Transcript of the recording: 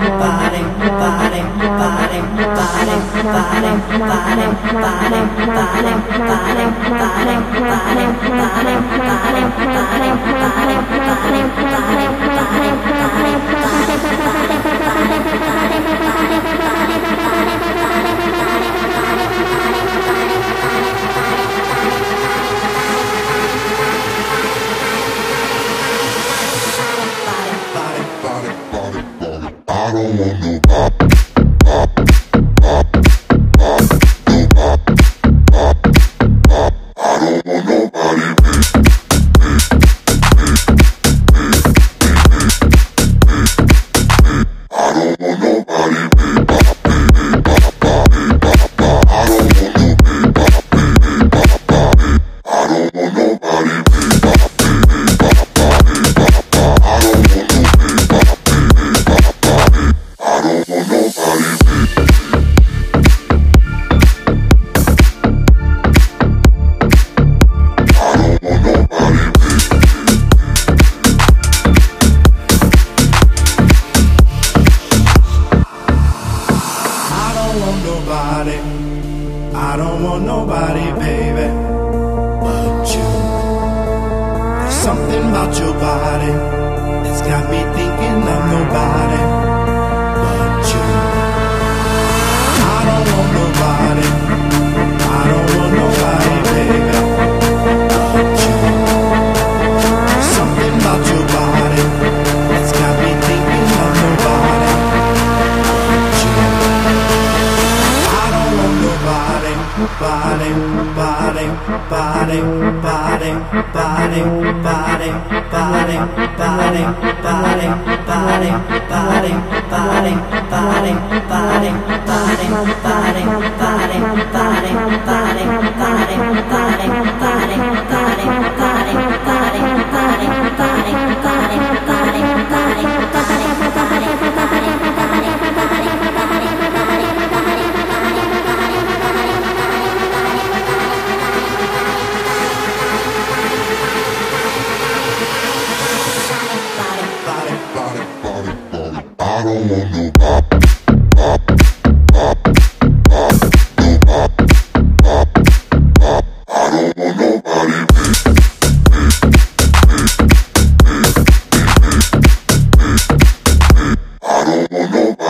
I don't want nobody, baby, but you. There's something about your body that's got me thinking of nobody but you. I don't want nobody, I don't want nobody, baby, but you. There's something about your body that's got me thinking of nobody but you. I don't want nobody, body, body, body, body, body, body, body, body, body, body, body, body, body, body, I don't want nobody. I don't want nobody.